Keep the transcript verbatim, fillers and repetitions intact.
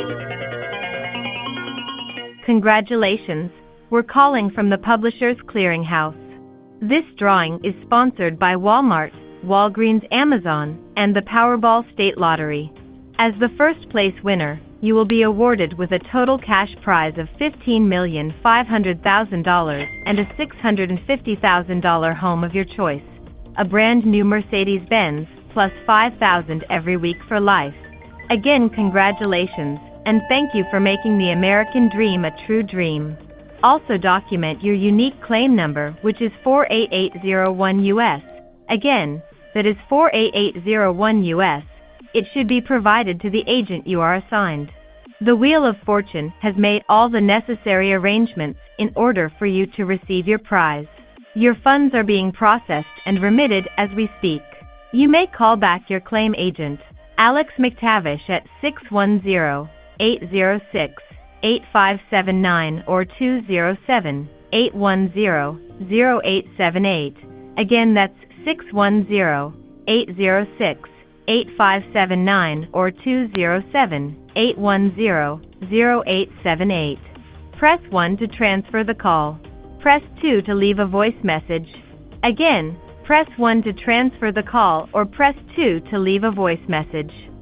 Congratulations! We're calling from the Publishers Clearinghouse. This drawing is sponsored by Walmart, Walgreens, Amazon, and the Powerball State Lottery. As the first place winner, you will be awarded with a total cash prize of fifteen million five hundred thousand dollars and a six hundred fifty thousand dollars home of your choice. A brand new Mercedes-Benz, plus five thousand dollars every week for life. Again, congratulations, and thank you for making the American dream a true dream. Also document your unique claim number, which is four eight eight zero one U S. Again, that is four eight eight zero one U S. It should be provided to the agent you are assigned. The Wheel of Fortune has made all the necessary arrangements in order for you to receive your prize. Your funds are being processed and remitted as we speak. You may call back your claim agent, Alex McTavish, at six one zero, eight zero six, eight five seven nine or two zero seven, eight one zero, zero eight seven eight. Again, that's six one zero, eight zero six, eight five seven nine or two zero seven, eight one zero, zero eight seven eight. Press one to transfer the call. Press two to leave a voice message. Again, press one to transfer the call or press two to leave a voice message.